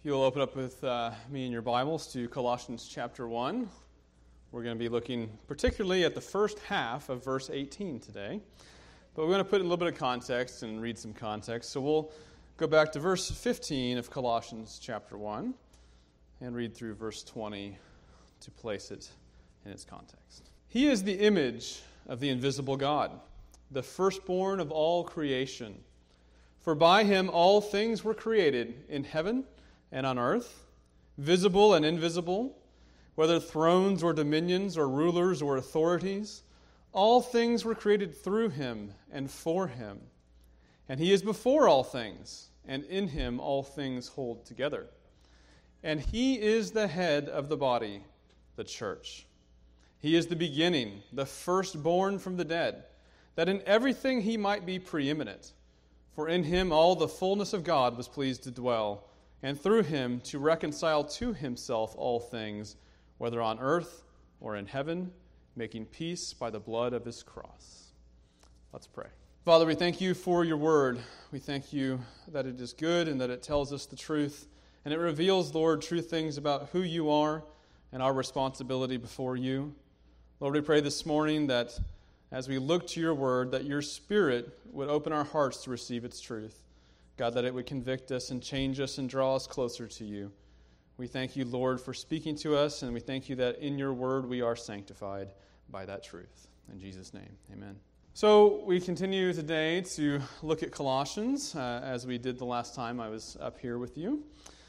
you'll open up with me in your Bibles to Colossians chapter 1. We're going to be looking particularly at the first half of verse 18 today. But we're going to put a little bit of context and read some context. So we'll go back to verse 15 of Colossians chapter 1 and read through verse 20 to place it in its context. He is the image of the invisible God, the firstborn of all creation. For by him all things were created in heaven and on earth, visible and invisible, whether thrones or dominions or rulers or authorities. All things were created through him and for him. And he is before all things, and in him all things hold together. And he is the head of the body, the church. He is the beginning, the firstborn from the dead, that in everything he might be preeminent. For in him all the fullness of God was pleased to dwell, and through him to reconcile to himself all things, whether on earth or in heaven, making peace by the blood of his cross. Let's pray. Father, we thank you for your word. We thank you that it is good and that it tells us the truth, and it reveals, Lord, true things about who you are and our responsibility before you. Lord, we pray this morning that as we look to your word, that your Spirit would open our hearts to receive its truth. God, that it would convict us and change us and draw us closer to you. We thank you, Lord, for speaking to us, and we thank you that in your word we are sanctified by that truth. In Jesus' name, amen. So we continue today to look at Colossians, as we did the last time I was up here with you.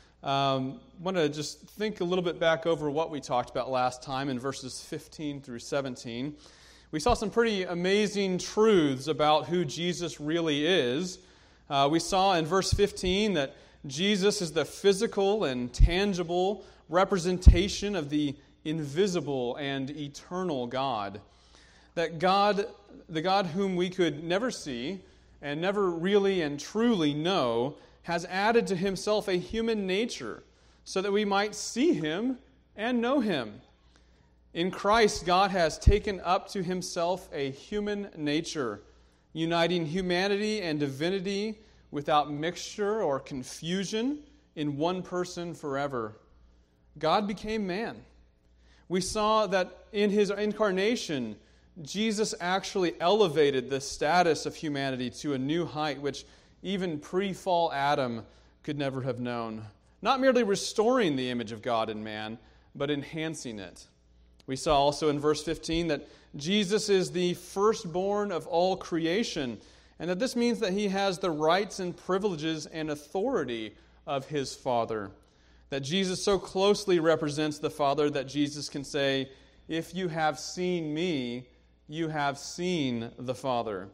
I want to just think a little bit back over what we talked about last time in verses 15 through 17. We saw some pretty amazing truths about who Jesus really is. We saw in verse 15 that Jesus is the physical and tangible representation of the invisible and eternal God. That God, the God whom we could never see and never really and truly know, has added to himself a human nature so that we might see him and know him. In Christ, God has taken up to himself a human nature, uniting humanity and divinity without mixture or confusion in one person forever. God became man. We saw that in his incarnation, Jesus actually elevated the status of humanity to a new height, which even pre-fall Adam could never have known. Not merely restoring the image of God in man, but enhancing it. We saw also in verse 15 that Jesus is the firstborn of all creation, and that this means that he has the rights and privileges and authority of his Father. That Jesus so closely represents the Father that Jesus can say, "If you have seen me, you have seen the Father."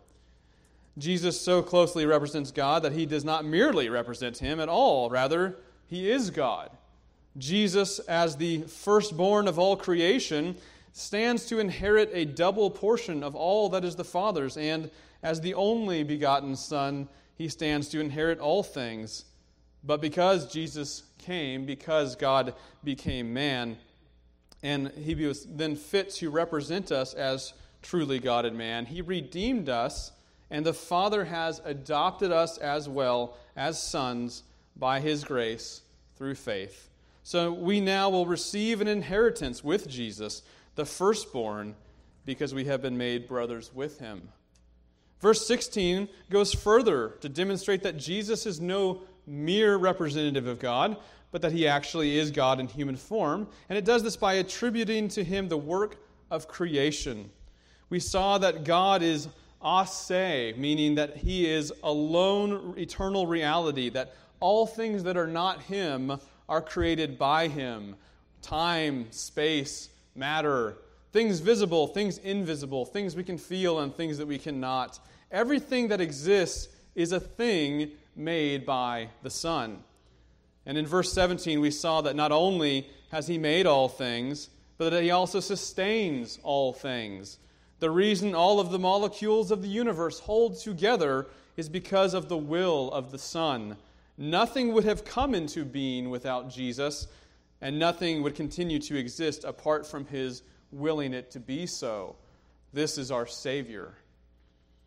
Jesus so closely represents God that he does not merely represent him at all. Rather, he is God. Jesus, as the firstborn of all creation, stands to inherit a double portion of all that is the Father's, and as the only begotten Son, he stands to inherit all things. But because Jesus came, because God became man, and he was then fit to represent us as truly God and man, he redeemed us, and the Father has adopted us as well as sons by his grace through faith. So we now will receive an inheritance with Jesus, the firstborn, because we have been made brothers with him. Verse 16 goes further to demonstrate that Jesus is no mere representative of God, but that he actually is God in human form. And it does this by attributing to him the work of creation. We saw that God is ase, meaning that he is alone eternal reality, that all things that are not him are created by him. Time, space, matter, things visible, things invisible, things we can feel and things that we cannot. Everything that exists is a thing made by the Son. And in verse 17, we saw that not only has he made all things, but that he also sustains all things. The reason all of the molecules of the universe hold together is because of the will of the Son. Nothing would have come into being without Jesus, and nothing would continue to exist apart from his willing it to be so. This is our Savior.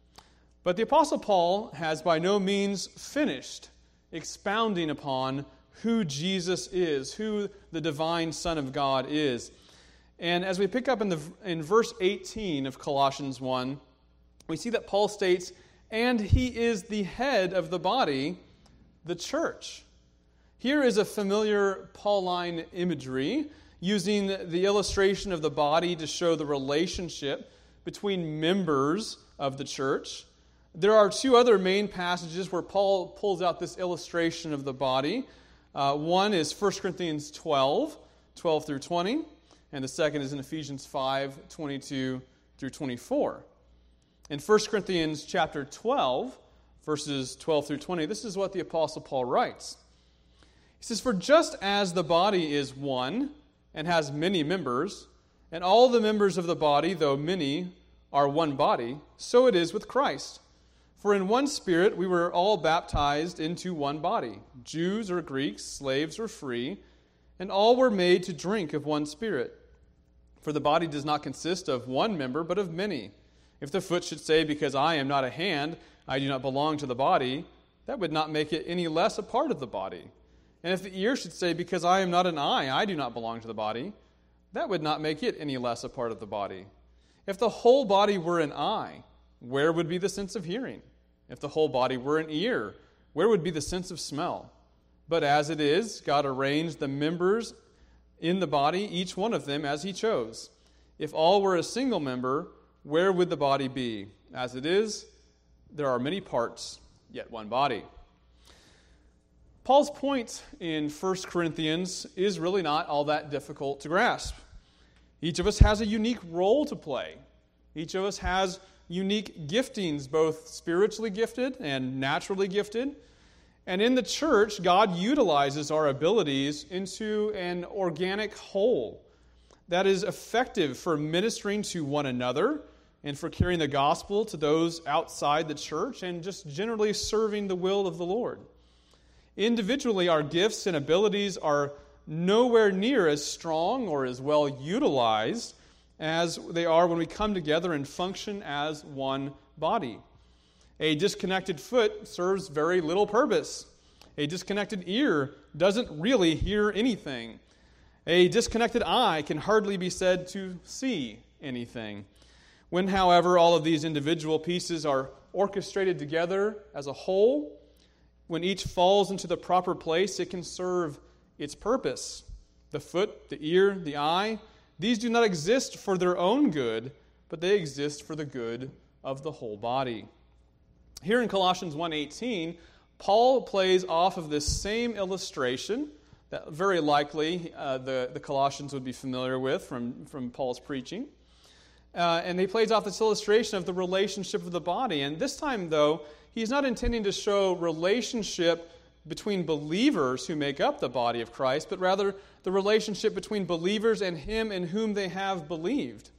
But the Apostle Paul has by no means finished expounding upon who Jesus is, who the divine Son of God is. And as we pick up in verse 18 of Colossians 1, we see that Paul states, "And he is the head of the body, the church." Here is a familiar Pauline imagery, using the illustration of the body to show the relationship between members of the church. There are two other main passages where Paul pulls out this illustration of the body. One is 1 Corinthians 12 through 20, and the second is in Ephesians 5, 22 through 24. In 1 Corinthians chapter 12, verses 12 through 20, this is what the Apostle Paul writes. He says, "For just as the body is one and has many members, and all the members of the body, though many, are one body, so it is with Christ. For in one Spirit we were all baptized into one body, Jews or Greeks, slaves or free, and all were made to drink of one Spirit. For the body does not consist of one member, but of many. If the foot should say, 'Because I am not a hand, I do not belong to the body,' that would not make it any less a part of the body. And if the ear should say, 'Because I am not an eye, I do not belong to the body,' that would not make it any less a part of the body. If the whole body were an eye, where would be the sense of hearing? If the whole body were an ear, where would be the sense of smell? But as it is, God arranged the members in the body, each one of them as He chose. If all were a single member, where would the body be? As it is, there are many parts, yet one body." Paul's point in 1 Corinthians is really not all that difficult to grasp. Each of us has a unique role to play. Each of us has unique giftings, both spiritually gifted and naturally gifted. And in the church, God utilizes our abilities into an organic whole that is effective for ministering to one another and for carrying the gospel to those outside the church and just generally serving the will of the Lord. Individually, our gifts and abilities are nowhere near as strong or as well utilized as they are when we come together and function as one body. A disconnected foot serves very little purpose. A disconnected ear doesn't really hear anything. A disconnected eye can hardly be said to see anything. When, however, all of these individual pieces are orchestrated together as a whole, when each falls into the proper place, it can serve its purpose. The foot, the ear, the eye, these do not exist for their own good, but they exist for the good of the whole body. Here in Colossians 1:18, Paul plays off of this same illustration that very likely the Colossians would be familiar with from Paul's preaching. And he plays off this illustration of the relationship of the body. And this time, though, he's not intending to show relationship between believers who make up the body of Christ, but rather the relationship between believers and Him in whom they have believed.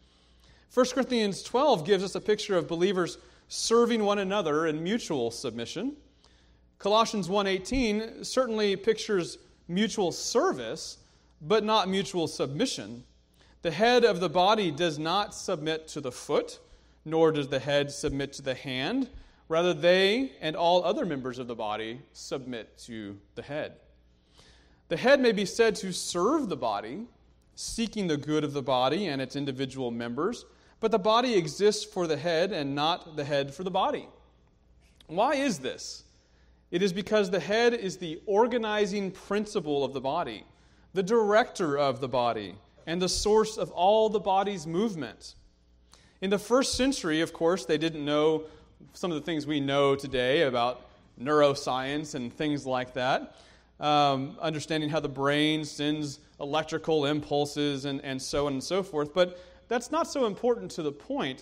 1 Corinthians 12 gives us a picture of believers serving one another in mutual submission. Colossians 1:18 certainly pictures mutual service, but not mutual submission. The head of the body does not submit to the foot, nor does the head submit to the hand. Rather, they and all other members of the body submit to the head. The head may be said to serve the body, seeking the good of the body and its individual members, but the body exists for the head and not the head for the body. Why is this? It is because the head is the organizing principle of the body, the director of the body, and the source of all the body's movement. In the first century, of course, they didn't know some of the things we know today about neuroscience and things like that, understanding how the brain sends electrical impulses and so on and so forth. But that's not so important to the point.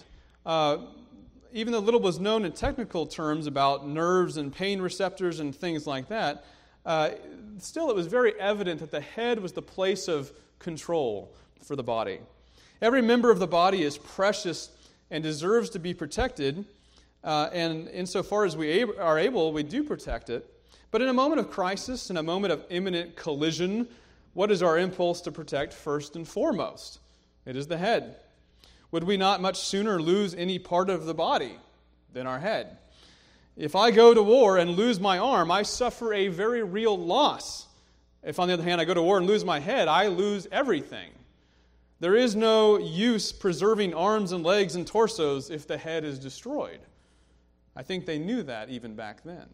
Even though little was known in technical terms about nerves and pain receptors and things like that, still it was very evident that the head was the place of control for the body. Every member of the body is precious and deserves to be protected, and insofar as we are able, we do protect it. But in a moment of crisis, in a moment of imminent collision, what is our impulse to protect first and foremost? It is the head. Would we not much sooner lose any part of the body than our head? If I go to war and lose my arm, I suffer a very real loss. If, on the other hand, I go to war and lose my head, I lose everything. There is no use preserving arms and legs and torsos if the head is destroyed. I think they knew that even back then.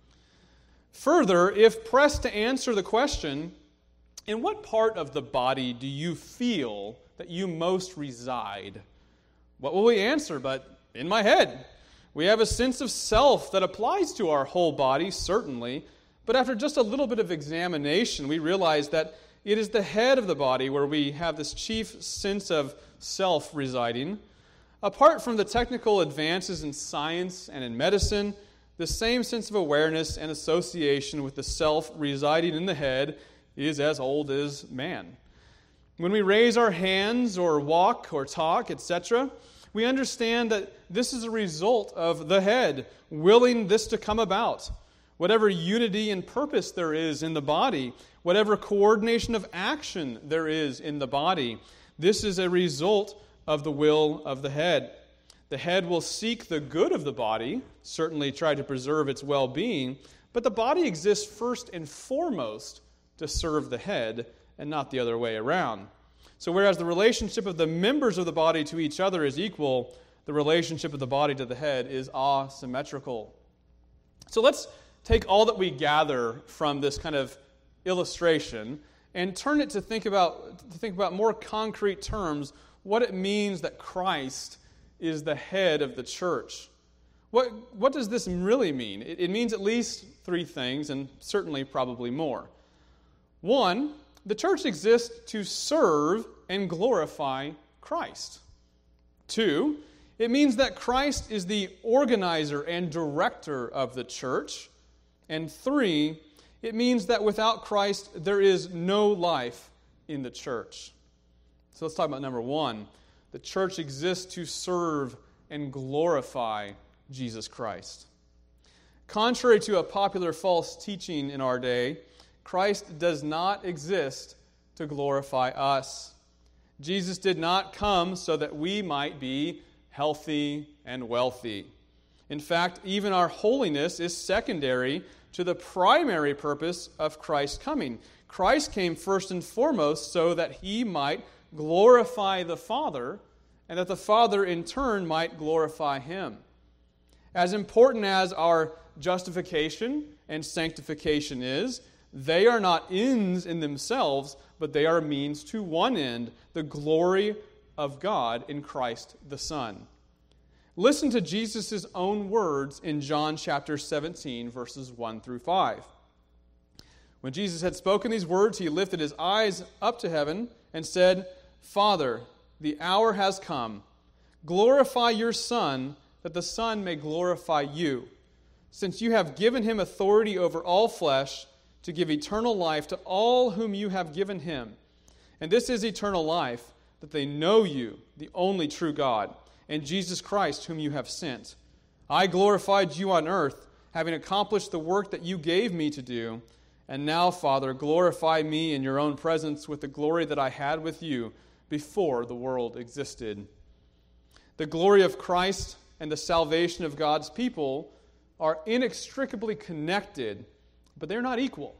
Further, if pressed to answer the question, in what part of the body do you feel that you most reside? What will we answer but in my head? We have a sense of self that applies to our whole body, certainly, but after just a little bit of examination, we realize that it is the head of the body where we have this chief sense of self residing. Apart from the technical advances in science and in medicine, the same sense of awareness and association with the self residing in the head is as old as man. When we raise our hands or walk or talk, etc., we understand that this is a result of the head willing this to come about. Whatever unity and purpose there is in the body, whatever coordination of action there is in the body, this is a result of the will of the head. The head will seek the good of the body, certainly try to preserve its well-being, but the body exists first and foremost to serve the head and not the other way around. So whereas the relationship of the members of the body to each other is equal, the relationship of the body to the head is asymmetrical. So let's take all that we gather from this kind of illustration and turn it to think about more concrete terms what it means that Christ is the head of the church. What does this really mean? It means at least three things, and certainly probably more. One, the church exists to serve and glorify Christ. Two, it means that Christ is the organizer and director of the church. And three, it means that without Christ, there is no life in the church. So let's talk about number one. The church exists to serve and glorify Jesus Christ. Contrary to a popular false teaching in our day, Christ does not exist to glorify us. Jesus did not come so that we might be healthy and wealthy. In fact, even our holiness is secondary to the primary purpose of Christ's coming. Christ came first and foremost so that he might glorify the Father, and that the Father in turn might glorify him. As important as our justification and sanctification is, they are not ends in themselves, but they are a means to one end, the glory of God in Christ the Son. Listen to Jesus' own words in John chapter 17, verses 1 through 5. When Jesus had spoken these words, he lifted his eyes up to heaven and said, "Father, the hour has come. Glorify your Son, that the Son may glorify you, since you have given him authority over all flesh to give eternal life to all whom you have given him. And this is eternal life, that they know you, the only true God, and Jesus Christ, whom you have sent. I glorified you on earth, having accomplished the work that you gave me to do. And now, Father, glorify me in your own presence with the glory that I had with you before the world existed." The glory of Christ and the salvation of God's people are inextricably connected, but they're not equal.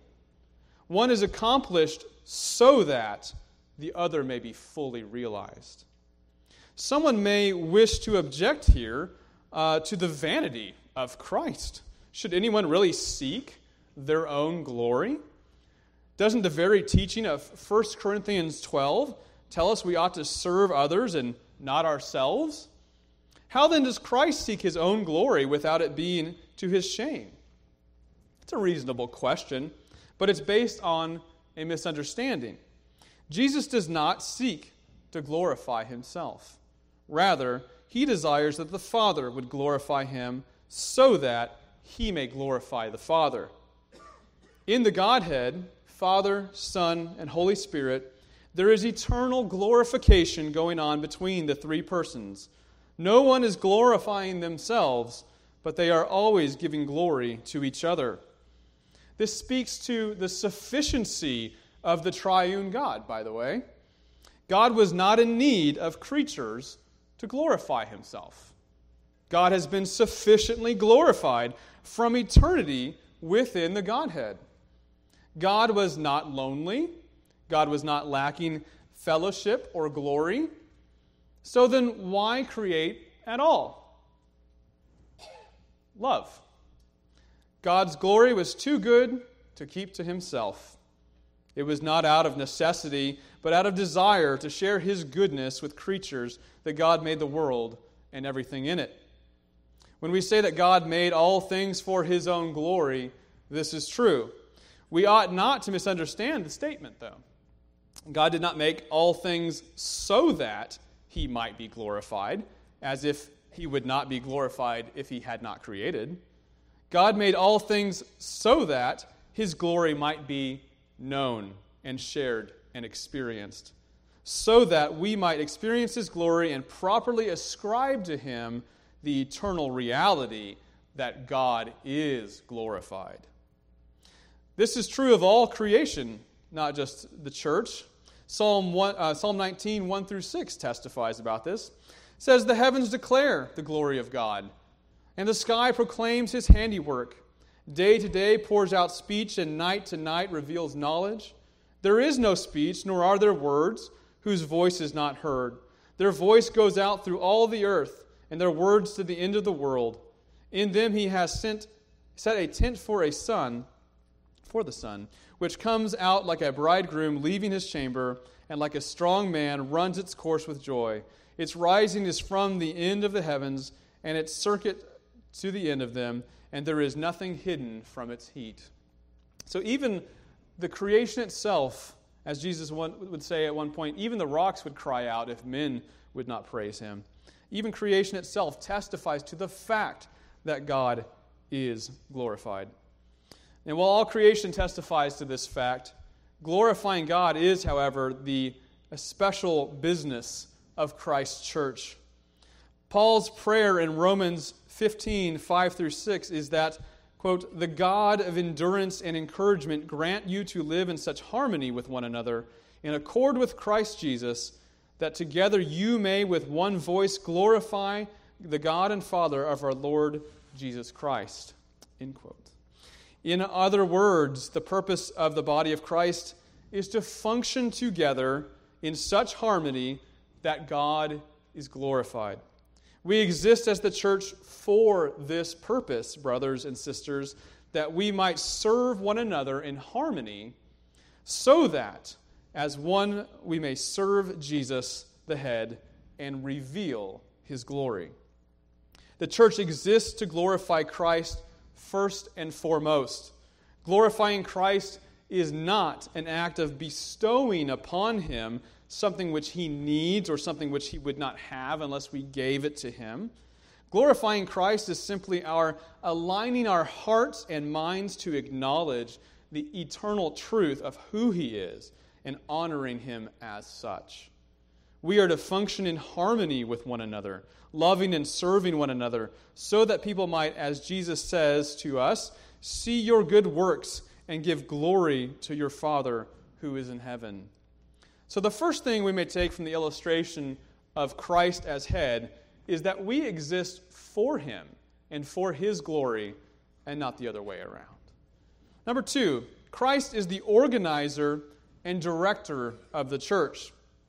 One is accomplished so that the other may be fully realized. Someone may wish to object here to the vanity of Christ. Should anyone really seek their own glory? Doesn't the very teaching of 1 Corinthians 12 tell us we ought to serve others and not ourselves? How then does Christ seek his own glory without it being to his shame? It's a reasonable question, but it's based on a misunderstanding. Jesus does not seek to glorify himself. Rather, he desires that the Father would glorify him so that he may glorify the Father. In the Godhead, Father, Son, and Holy Spirit, there is eternal glorification going on between the three persons. No one is glorifying themselves, but they are always giving glory to each other. This speaks to the sufficiency of the triune God, by the way. God was not in need of creatures to glorify himself. God has been sufficiently glorified from eternity within the Godhead. God was not lonely. God was not lacking fellowship or glory. So then why create at all? Love. God's glory was too good to keep to himself. It was not out of necessity, but out of desire to share his goodness with creatures that God made the world and everything in it. When we say that God made all things for his own glory, this is true. We ought not to misunderstand the statement, though. God did not make all things so that he might be glorified, as if he would not be glorified if he had not created. God made all things so that his glory might be known and shared and experienced, so that we might experience his glory and properly ascribe to him the eternal reality that God is glorified. This is true of all creation, not just the church. Psalm 19, 1 through 6 testifies about this. It says, "The heavens declare the glory of God, and the sky proclaims his handiwork. Day to day pours out speech, and night to night reveals knowledge. There is no speech, nor are there words, whose voice is not heard. Their voice goes out through all the earth, and their words to the end of the world. In them he has set a tent for the sun, which comes out like a bridegroom leaving his chamber, and like a strong man runs its course with joy. Its rising is from the end of the heavens, and its circuit to the end of them, and there is nothing hidden from its heat." So even the creation itself, as Jesus would say at one point, even the rocks would cry out if men would not praise him. Even creation itself testifies to the fact that God is glorified. And while all creation testifies to this fact, glorifying God is, however, the special business of Christ's church. Paul's prayer in Romans 15, 5 through 6 is that, quote, "The God of endurance and encouragement grant you to live in such harmony with one another, in accord with Christ Jesus, that together you may with one voice glorify the God and Father of our Lord Jesus Christ." End quote. In other words, the purpose of the body of Christ is to function together in such harmony that God is glorified. We exist as the church for this purpose, brothers and sisters, that we might serve one another in harmony, so that as one we may serve Jesus, the head, and reveal his glory. The church exists to glorify Christ first and foremost. Glorifying Christ is not an act of bestowing upon him something which he needs or something which he would not have unless we gave it to him. Glorifying Christ is simply our aligning our hearts and minds to acknowledge the eternal truth of who he is and honoring him as such. We are to function in harmony with one another, loving and serving one another, so that people might, as Jesus says to us, see your good works and give glory to your Father who is in heaven. So the first thing we may take from the illustration of Christ as head is that we exist for him and for his glory and not the other way around. Number two, Christ is the organizer and director of the church.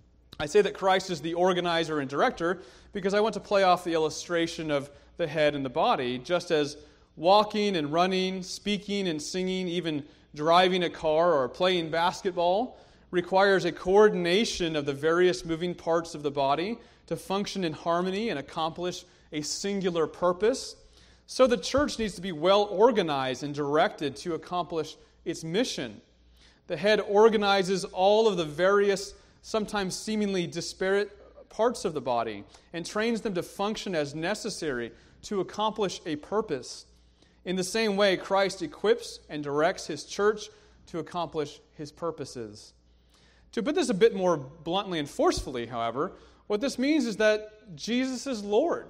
I say that Christ is the organizer and director because I want to play off the illustration of the head and the body, just as walking and running, speaking and singing, even driving a car or playing basketball requires a coordination of the various moving parts of the body to function in harmony and accomplish a singular purpose. So the church needs to be well organized and directed to accomplish its mission. The head organizes all of the various, sometimes seemingly disparate parts of the body and trains them to function as necessary to accomplish a purpose. In the same way, Christ equips and directs his church to accomplish his purposes. To put this a bit more bluntly and forcefully, however, what this means is that Jesus is Lord.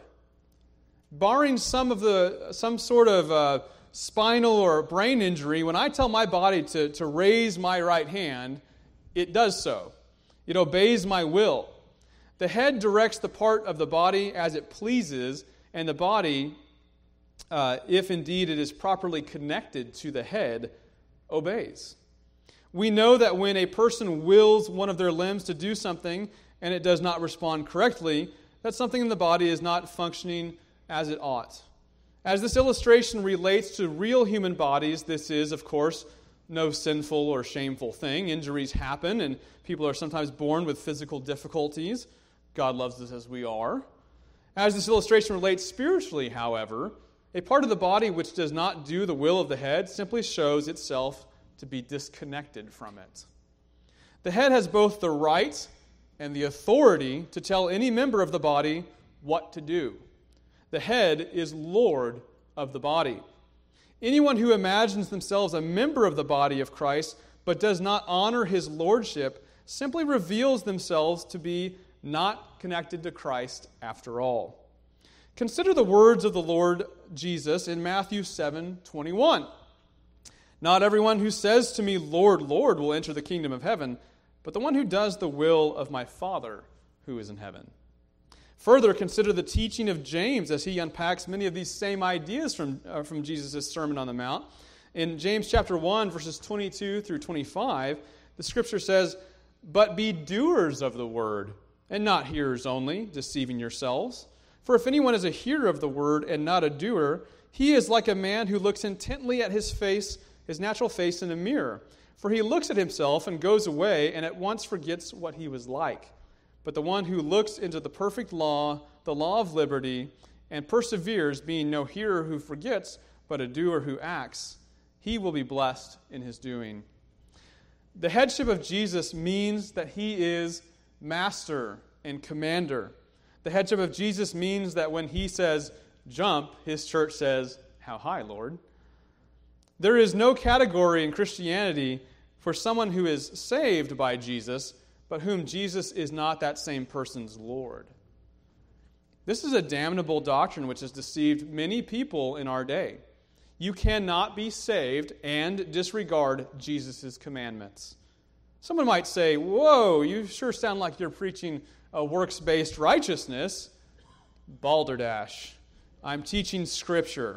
Barring some sort of spinal or brain injury, when I tell my body to raise my right hand, it does so. It obeys my will. The head directs the part of the body as it pleases, and the body, if indeed it is properly connected to the head, obeys. We know that when a person wills one of their limbs to do something and it does not respond correctly, that something in the body is not functioning as it ought. As this illustration relates to real human bodies, this is, of course, no sinful or shameful thing. Injuries happen, and people are sometimes born with physical difficulties. God loves us as we are. As this illustration relates spiritually, however, a part of the body which does not do the will of the head simply shows itself to be disconnected from it. The head has both the right and the authority to tell any member of the body what to do. The head is Lord of the body. Anyone who imagines themselves a member of the body of Christ but does not honor his lordship simply reveals themselves to be not connected to Christ after all. Consider the words of the Lord Jesus in Matthew 7:21. Not everyone who says to me, Lord, Lord, will enter the kingdom of heaven, but the one who does the will of my Father who is in heaven. Further, consider the teaching of James as he unpacks many of these same ideas from Jesus' Sermon on the Mount. In James chapter 1, verses 22 through 25, the Scripture says, "But be doers of the word, and not hearers only, deceiving yourselves. For if anyone is a hearer of the word and not a doer, he is like a man who looks intently at his natural face in a mirror. For he looks at himself and goes away and at once forgets what he was like. But the one who looks into the perfect law, the law of liberty, and perseveres, being no hearer who forgets, but a doer who acts, he will be blessed in his doing." The headship of Jesus means that he is master and commander. The headship of Jesus means that when he says, jump, his church says, how high, Lord? There is no category in Christianity for someone who is saved by Jesus, but whom Jesus is not that same person's Lord. This is a damnable doctrine which has deceived many people in our day. You cannot be saved and disregard Jesus' commandments. Someone might say, whoa, you sure sound like you're preaching a works-based righteousness. Balderdash. I'm teaching Scripture.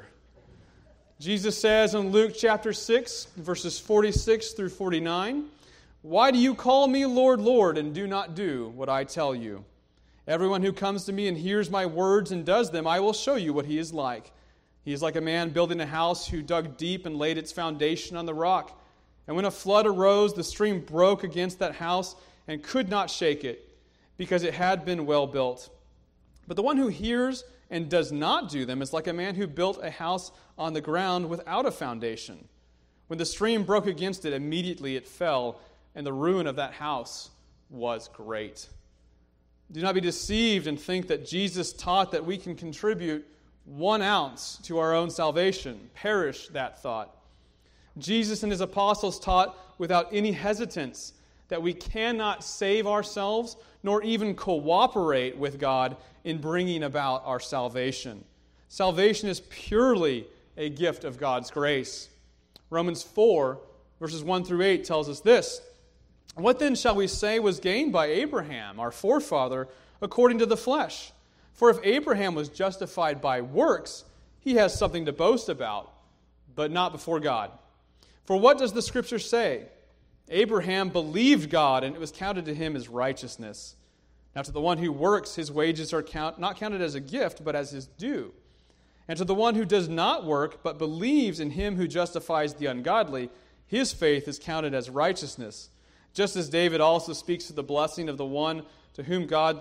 Jesus says in Luke chapter 6, verses 46 through 49, "Why do you call me Lord, Lord, and do not do what I tell you? Everyone who comes to me and hears my words and does them, I will show you what he is like. He is like a man building a house who dug deep and laid its foundation on the rock. And when a flood arose, the stream broke against that house and could not shake it, because it had been well built. But the one who hears and does not do them is like a man who built a house on the ground without a foundation. When the stream broke against it, immediately it fell, and the ruin of that house was great." Do not be deceived and think that Jesus taught that we can contribute 1 ounce to our own salvation. Perish that thought. Jesus and his apostles taught without any hesitance that we cannot save ourselves nor even cooperate with God in bringing about our salvation. Salvation is purely a gift of God's grace. Romans 4, verses 1 through 8 tells us this: "What then shall we say was gained by Abraham, our forefather, according to the flesh? For if Abraham was justified by works, he has something to boast about, but not before God. For what does the Scripture say? Abraham believed God, and it was counted to him as righteousness. Now to the one who works, his wages are not counted as a gift, but as his due. And to the one who does not work, but believes in him who justifies the ungodly, his faith is counted as righteousness. Just as David also speaks of the blessing of the one to whom God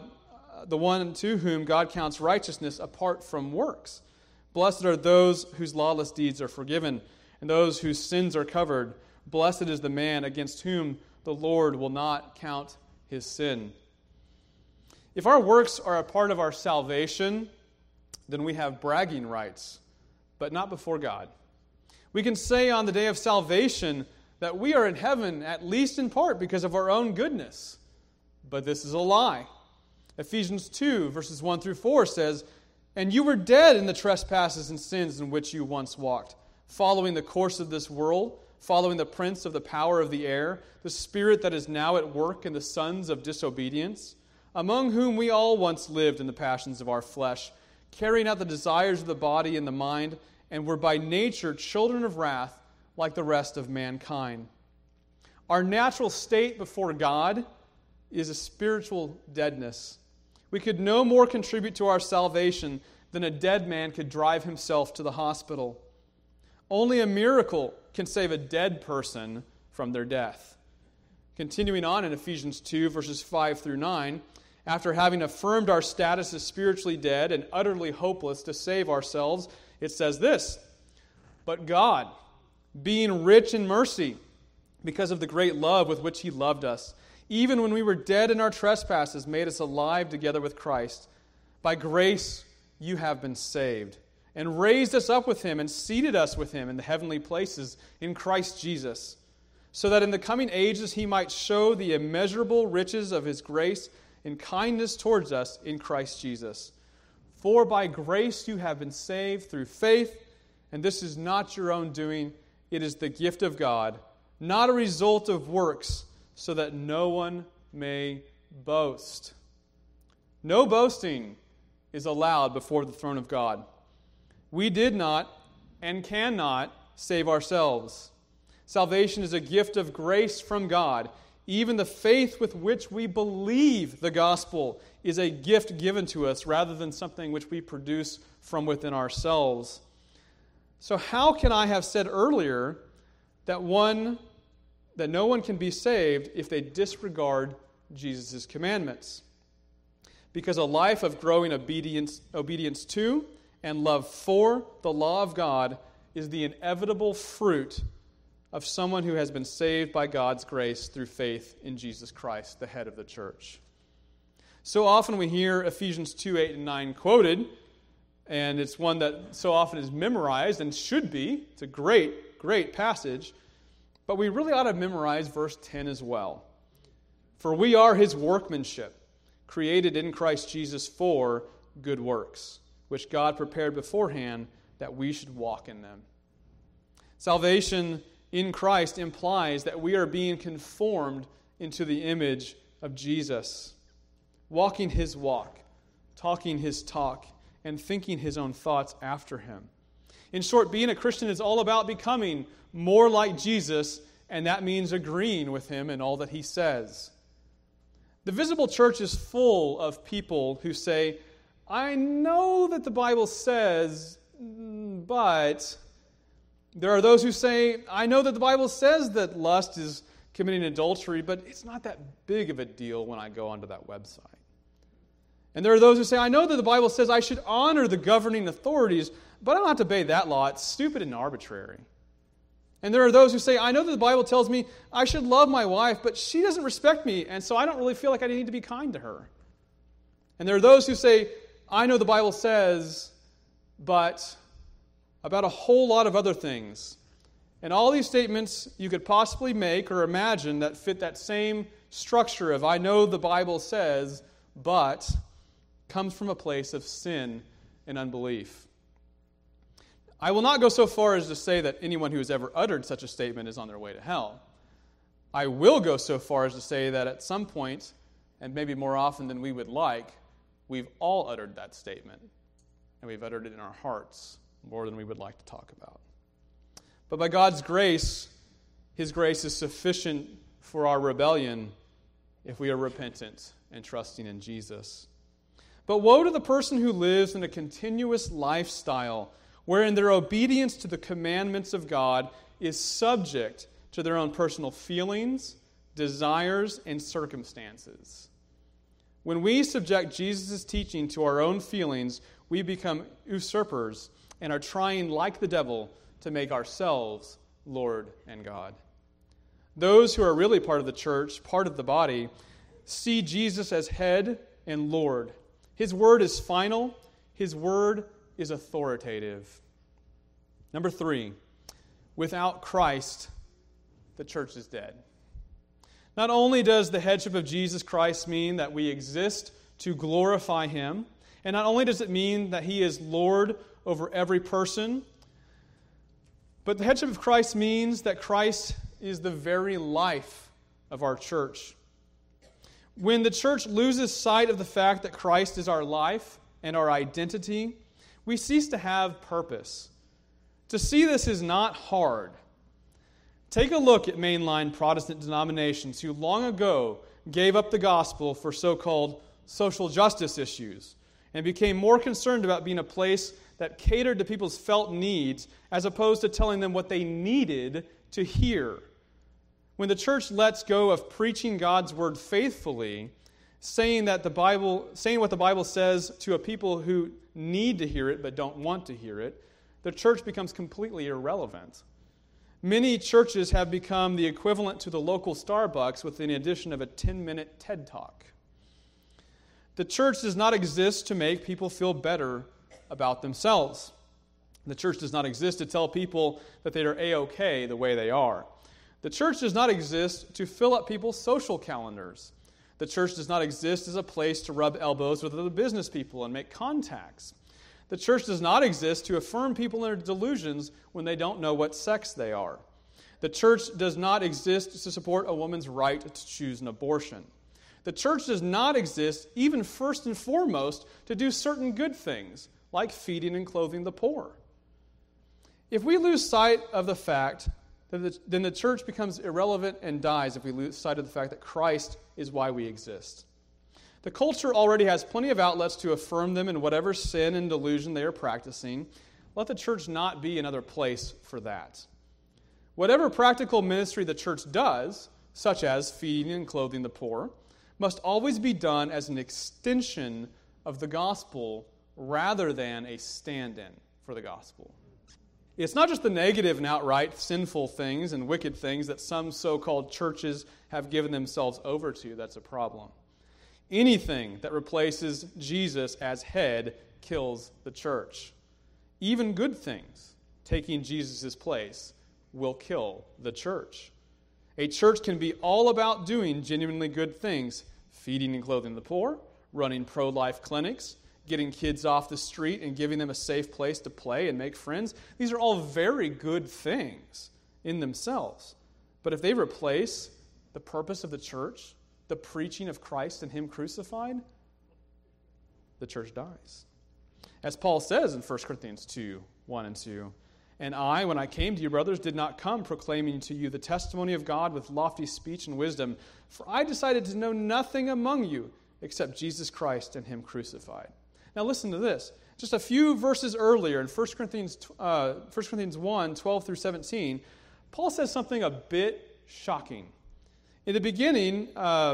counts righteousness apart from works. Blessed are those whose lawless deeds are forgiven, and those whose sins are covered. Blessed is the man against whom the Lord will not count his sin." If our works are a part of our salvation, then we have bragging rights, but not before God. We can say on the day of salvation that we are in heaven, at least in part, because of our own goodness. But this is a lie. Ephesians 2, verses 1 through 4 says, "And you were dead in the trespasses and sins in which you once walked, following the course of this world, following the prince of the power of the air, the spirit that is now at work in the sons of disobedience, among whom we all once lived in the passions of our flesh, carrying out the desires of the body and the mind, and were by nature children of wrath like the rest of mankind. Our natural state before God is a spiritual deadness. We could no more contribute to our salvation than a dead man could drive himself to the hospital. Only a miracle can save a dead person from their death. Continuing on in Ephesians 2, verses 5 through 9, after having affirmed our status as spiritually dead and utterly hopeless to save ourselves, it says this, "But God, being rich in mercy, because of the great love with which He loved us, even when we were dead in our trespasses, made us alive together with Christ. By grace you have been saved, and raised us up with Him, and seated us with Him in the heavenly places in Christ Jesus, so that in the coming ages He might show the immeasurable riches of His grace and kindness towards us in Christ Jesus. For by grace you have been saved through faith, and this is not your own doing, it is the gift of God, not a result of works, so that no one may boast." No boasting is allowed before the throne of God. We did not and cannot save ourselves. Salvation is a gift of grace from God. Even the faith with which we believe the gospel is a gift given to us rather than something which we produce from within ourselves. So how can I have said earlier that no one can be saved if they disregard Jesus' commandments? Because a life of growing obedience to and love for the law of God is the inevitable fruit of someone who has been saved by God's grace through faith in Jesus Christ, the head of the church. So often we hear Ephesians 2, 8, and 9 quoted, and it's one that so often is memorized and should be. It's a great, great passage. But we really ought to memorize verse 10 as well. "For we are His workmanship, created in Christ Jesus for good works, which God prepared beforehand that we should walk in them." Salvation in Christ implies that we are being conformed into the image of Jesus, walking His walk, talking His talk, and thinking His own thoughts after Him. In short, being a Christian is all about becoming more like Jesus, and that means agreeing with Him in all that He says. The visible church is full of people who say, "I know that the Bible says, but..." There are those who say, "I know that the Bible says that lust is committing adultery, but it's not that big of a deal when I go onto that website." And there are those who say, "I know that the Bible says I should honor the governing authorities, but I don't have to obey that law. It's stupid and arbitrary." And there are those who say, "I know that the Bible tells me I should love my wife, but she doesn't respect me, and so I don't really feel like I need to be kind to her." And there are those who say, "I know the Bible says, but..." about a whole lot of other things. And all these statements you could possibly make or imagine that fit that same structure of "I know the Bible says, but..." comes from a place of sin and unbelief. I will not go so far as to say that anyone who has ever uttered such a statement is on their way to hell. I will go so far as to say that at some point, and maybe more often than we would like, we've all uttered that statement, and we've uttered it in our hearts more than we would like to talk about. But by God's grace, His grace is sufficient for our rebellion if we are repentant and trusting in Jesus. But woe to the person who lives in a continuous lifestyle wherein their obedience to the commandments of God is subject to their own personal feelings, desires, and circumstances. When we subject Jesus' teaching to our own feelings, we become usurpers and are trying, like the devil, to make ourselves Lord and God. Those who are really part of the church, part of the body, see Jesus as head and Lord. His word is final. His word is authoritative. Number 3, without Christ, the church is dead. Not only does the headship of Jesus Christ mean that we exist to glorify Him, and not only does it mean that He is Lord over every person, but the headship of Christ means that Christ is the very life of our church. When the church loses sight of the fact that Christ is our life and our identity, we cease to have purpose. To see this is not hard. Take a look at mainline Protestant denominations who long ago gave up the gospel for so-called social justice issues and became more concerned about being a place that catered to people's felt needs as opposed to telling them what they needed to hear. When the church lets go of preaching God's word faithfully, saying what the Bible says to a people who need to hear it but don't want to hear it, the church becomes completely irrelevant. Many churches have become the equivalent to the local Starbucks with the addition of a 10-minute TED Talk. The church does not exist to make people feel better about themselves. The church does not exist to tell people that they are A-OK the way they are. The church does not exist to fill up people's social calendars. The church does not exist as a place to rub elbows with other business people and make contacts. The church does not exist to affirm people in their delusions when they don't know what sex they are. The church does not exist to support a woman's right to choose an abortion. The church does not exist, even first and foremost, to do certain good things, like feeding and clothing the poor. If we lose sight of the fact, then the church becomes irrelevant and dies if we lose sight of the fact that Christ is why we exist. The culture already has plenty of outlets to affirm them in whatever sin and delusion they are practicing. Let the church not be another place for that. Whatever practical ministry the church does, such as feeding and clothing the poor, must always be done as an extension of the gospel rather than a stand-in for the gospel. It's not just the negative and outright sinful things and wicked things that some so-called churches have given themselves over to that's a problem. Anything that replaces Jesus as head kills the church. Even good things, taking Jesus' place, will kill the church. A church can be all about doing genuinely good things, feeding and clothing the poor, running pro-life clinics, getting kids off the street and giving them a safe place to play and make friends. These are all very good things in themselves. But if they replace the purpose of the church, the preaching of Christ and Him crucified, the church dies. As Paul says in 1 Corinthians 2, 1 and 2, "And I, when I came to you, brothers, did not come proclaiming to you the testimony of God with lofty speech and wisdom, for I decided to know nothing among you except Jesus Christ and Him crucified." Now listen to this. Just a few verses earlier in 1 Corinthians 1, 12 through 17, Paul says something a bit shocking. In beginning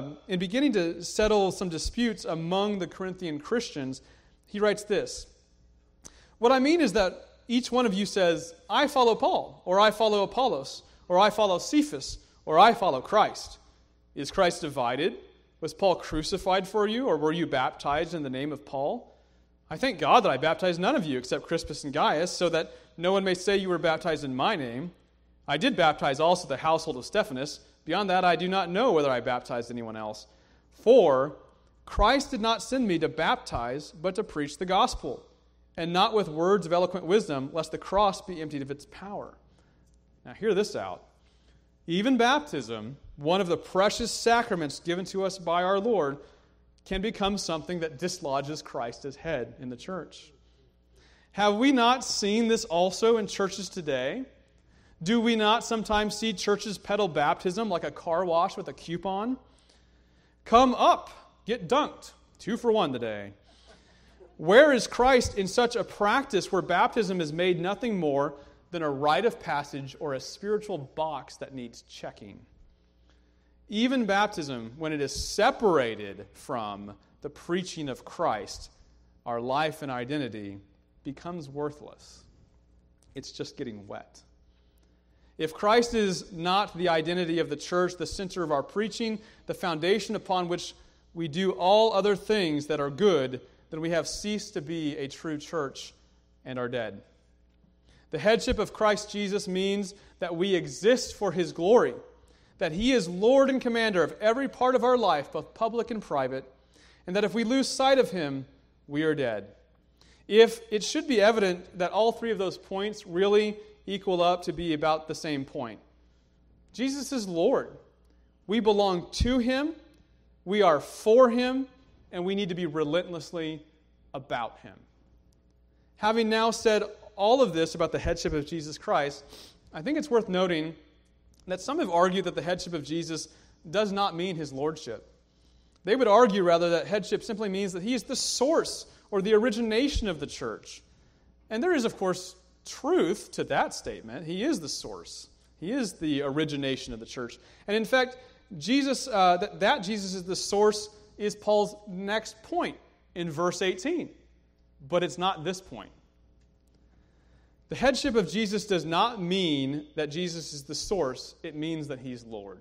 to settle some disputes among the Corinthian Christians, he writes this: "What I mean is that each one of you says, 'I follow Paul,' or 'I follow Apollos,' or 'I follow Cephas,' or 'I follow Christ.' Is Christ divided? Was Paul crucified for you, or were you baptized in the name of Paul? I thank God that I baptized none of you except Crispus and Gaius, so that no one may say you were baptized in my name. I did baptize also the household of Stephanas. Beyond that, I do not know whether I baptized anyone else. For Christ did not send me to baptize, but to preach the gospel, and not with words of eloquent wisdom, lest the cross be emptied of its power." Now hear this out. Even baptism, one of the precious sacraments given to us by our Lord, can become something that dislodges Christ as head in the church. Have we not seen this also in churches today? Do we not sometimes see churches peddle baptism like a car wash with a coupon? Come up, get dunked. 2 for 1 today. Where is Christ in such a practice where baptism is made nothing more than a rite of passage or a spiritual box that needs checking? Even baptism, when it is separated from the preaching of Christ, our life and identity, becomes worthless. It's just getting wet. If Christ is not the identity of the church, the center of our preaching, the foundation upon which we do all other things that are good, then we have ceased to be a true church and are dead. The headship of Christ Jesus means that we exist for His glory, that He is Lord and commander of every part of our life, both public and private, and that if we lose sight of Him, we are dead. If it should be evident that all three of those points really equal up to be about the same point. Jesus is Lord. We belong to Him, we are for Him, and we need to be relentlessly about Him. Having now said all of this about the headship of Jesus Christ, I think it's worth noting that some have argued that the headship of Jesus does not mean his lordship. They would argue, rather, that headship simply means that he is the source or the origination of the church. And there is, of course, truth to that statement. He is the source. He is the origination of the church. And in fact, Jesus, that Jesus is the source is Paul's next point in verse 18. But it's not this point. The headship of Jesus does not mean that Jesus is the source. It means that he's Lord.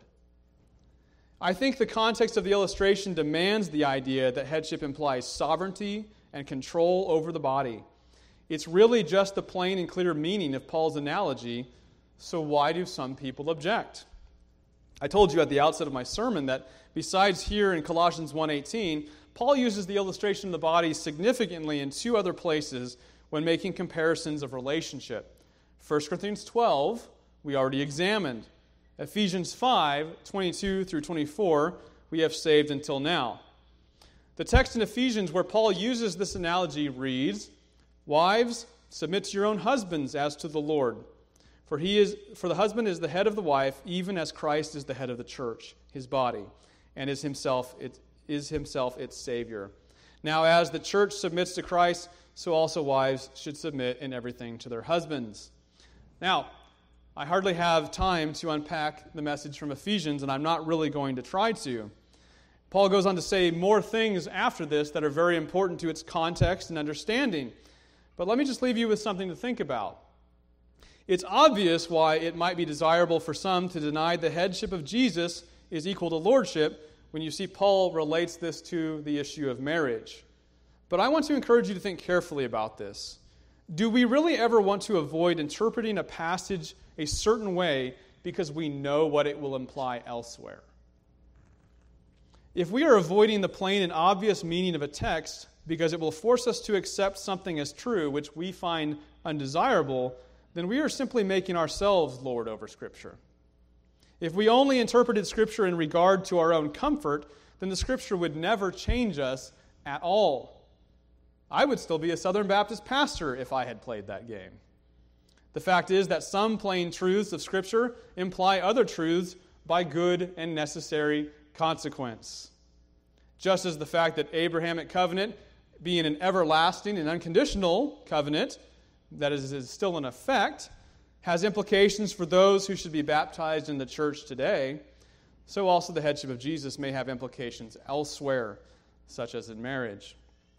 I think the context of the illustration demands the idea that headship implies sovereignty and control over the body. It's really just the plain and clear meaning of Paul's analogy, so why do some people object? I told you at the outset of my sermon that besides here in Colossians 1:18, Paul uses the illustration of the body significantly in two other places when making comparisons of relationship. 1 Corinthians 12, we already examined. Ephesians 5:22 through 24, we have saved until now. The text in Ephesians where Paul uses this analogy reads, "Wives, submit to your own husbands as to the Lord. For the husband is the head of the wife, even as Christ is the head of the church, his body, and is himself its Savior. Now as the church submits to Christ, so also wives should submit in everything to their husbands." Now, I hardly have time to unpack the message from Ephesians, and I'm not really going to try to. Paul goes on to say more things after this that are very important to its context and understanding. But let me just leave you with something to think about. It's obvious why it might be desirable for some to deny the headship of Jesus is equal to lordship when you see Paul relates this to the issue of marriage. But I want to encourage you to think carefully about this. Do we really ever want to avoid interpreting a passage a certain way because we know what it will imply elsewhere? If we are avoiding the plain and obvious meaning of a text because it will force us to accept something as true which we find undesirable, then we are simply making ourselves Lord over Scripture. If we only interpreted Scripture in regard to our own comfort, then the Scripture would never change us at all. I would still be a Southern Baptist pastor if I had played that game. The fact is that some plain truths of Scripture imply other truths by good and necessary consequence. Just as the fact that Abrahamic covenant, being an everlasting and unconditional covenant that is still in effect, has implications for those who should be baptized in the church today, so also the headship of Jesus may have implications elsewhere, such as in marriage.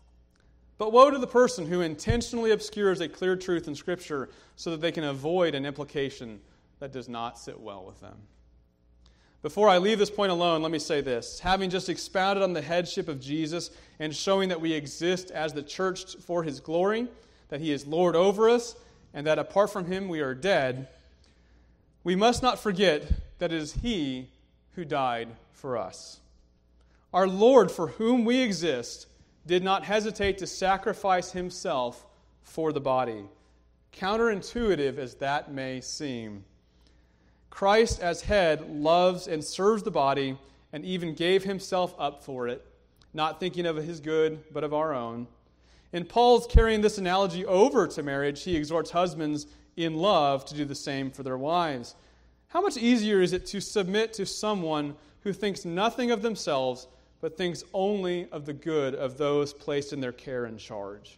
But woe to the person who intentionally obscures a clear truth in Scripture so that they can avoid an implication that does not sit well with them. Before I leave this point alone, let me say this. Having just expounded on the headship of Jesus and showing that we exist as the church for his glory, that he is Lord over us, and that apart from him we are dead, we must not forget that it is he who died for us. Our Lord, for whom we exist, did not hesitate to sacrifice himself for the body, counterintuitive as that may seem. Christ, as head, loves and serves the body and even gave himself up for it, not thinking of his good, but of our own. In Paul's carrying this analogy over to marriage, he exhorts husbands in love to do the same for their wives. How much easier is it to submit to someone who thinks nothing of themselves, but thinks only of the good of those placed in their care and charge?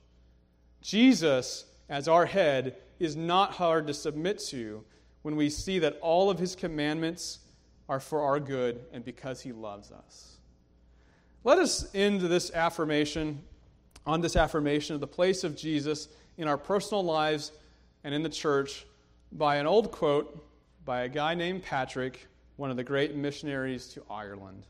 Jesus, as our head, is not hard to submit to when we see that all of his commandments are for our good and because he loves us. Let us end this affirmation of the place of Jesus in our personal lives and in the church by an old quote by a guy named Patrick, one of the great missionaries to Ireland.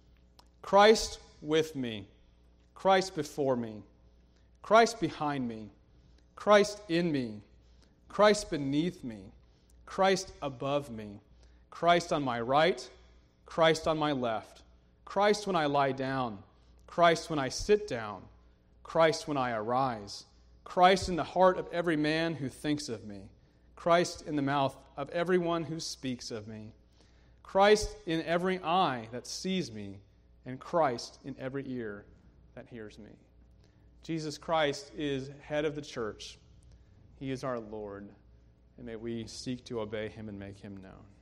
Christ with me, Christ before me, Christ behind me, Christ in me, Christ beneath me, Christ above me, Christ on my right, Christ on my left, Christ when I lie down, Christ when I sit down, Christ when I arise, Christ in the heart of every man who thinks of me, Christ in the mouth of everyone who speaks of me, Christ in every eye that sees me, and Christ in every ear that hears me. Jesus Christ is head of the church. He is our Lord, and may we seek to obey him and make him known.